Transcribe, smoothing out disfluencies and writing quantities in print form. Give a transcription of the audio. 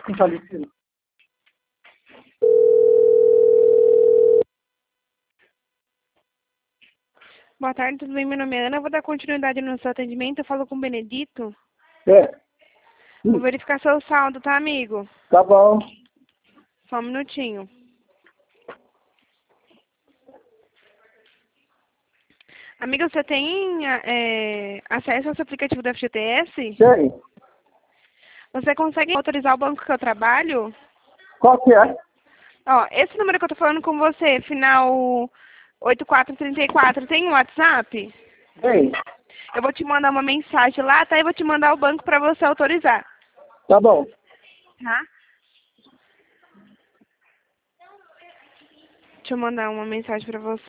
falecido. Boa tarde, tudo bem? Meu nome é Ana. Eu vou dar continuidade no seu atendimento. Eu falo com o Benedito. Vou verificar seu saldo, tá, amigo? Tá bom. Só um minutinho. Amigo, você tem acesso ao seu aplicativo do FGTS? Tem. Você consegue autorizar o banco que eu trabalho? Qual que é? Ó, esse número que eu tô falando com você, final 8434, tem um WhatsApp? Tem. Eu vou te mandar uma mensagem lá, tá? E vou te mandar o banco pra você autorizar. Tá bom. Tá? Deixa eu mandar uma mensagem pra você.